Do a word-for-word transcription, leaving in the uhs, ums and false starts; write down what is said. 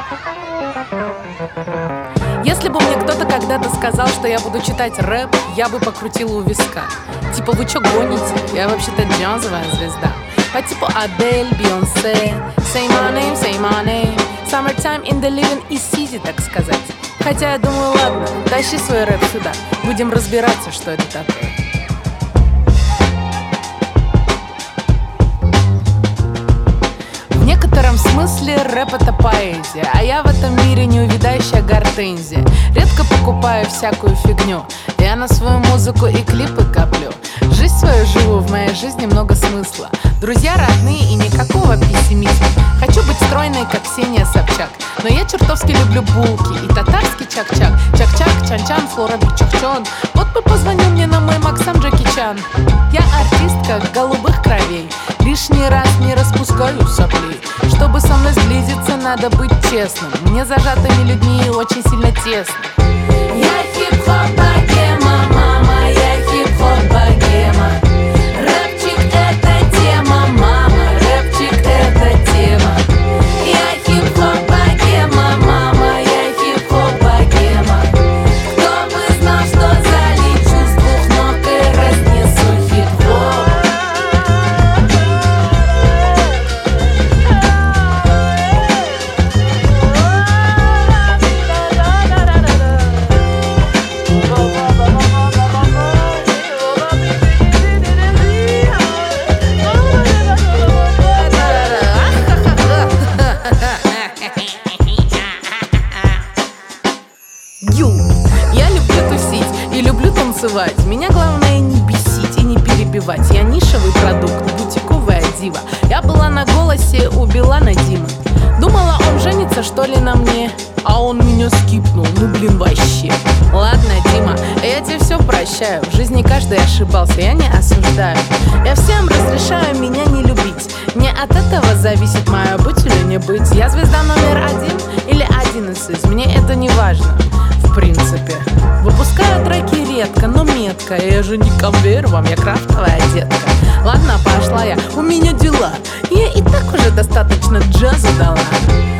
Если бы мне кто-то когда-то сказал, что я буду читать рэп, я бы покрутила у виска. Типа, вы чё гоните? Я вообще-то джазовая звезда. По типу Адель, Бейонсе. Say my name, say my name. Summertime in the living is easy, так сказать. Хотя я думаю, ладно, тащи свой рэп сюда. Будем разбираться, что это такое. В некотором смысле рэп — это поэзия, а я в этом мире неувядающая гортензия. Редко покупаю всякую фигню, я на свою музыку и клипы коплю. Жизнь свою живу, в моей жизни много смысла. Друзья родные и никакого пессимизма. Хочу быть стройной, как Ксения Собчак, но я чертовски люблю булки и татарский чак-чак. Чак-чак, чан-чан, Флора Бичахчон. Вот бы позвонил мне на мой Максам Джеки Чан. Я артистка голубых кровей, лишний раз не распускаю соплей. Чтобы со мной сблизиться, надо быть честным. Мне зажатыми людьми очень сильно тесно. Я хип-хоп богема, мама, я хип-хоп богема. Рэпчик — это тема, мама, рэпчик — это тема. Я хип-хоп богема, мама, я хип-хоп богема. Кто бы знал, что залечу с двух ног и разнесу хип-хоп. Ю, я люблю тусить и люблю танцевать. Меня главное не бесить и не перебивать. Я нишевый продукт, бутиковая дива. Я была на «Голосе» у Билана Димы. Думала, он женится, что ли, на мне, а он меня скипнул, ну блин, вообще. Ладно, Дима, я тебе все прощаю. В жизни каждый ошибался, я не осуждаю. Я всем разрешаю меня не любить. Не от этого зависит мое быть или не быть. Я звезда номер один или одиннадцать, мне это не важно. В принципе, выпускаю треки редко, но метко. Я же не конвейер вам, я крафтовая детка. Ладно, пошла я, у меня дела. Я и так уже достаточно джаза дала.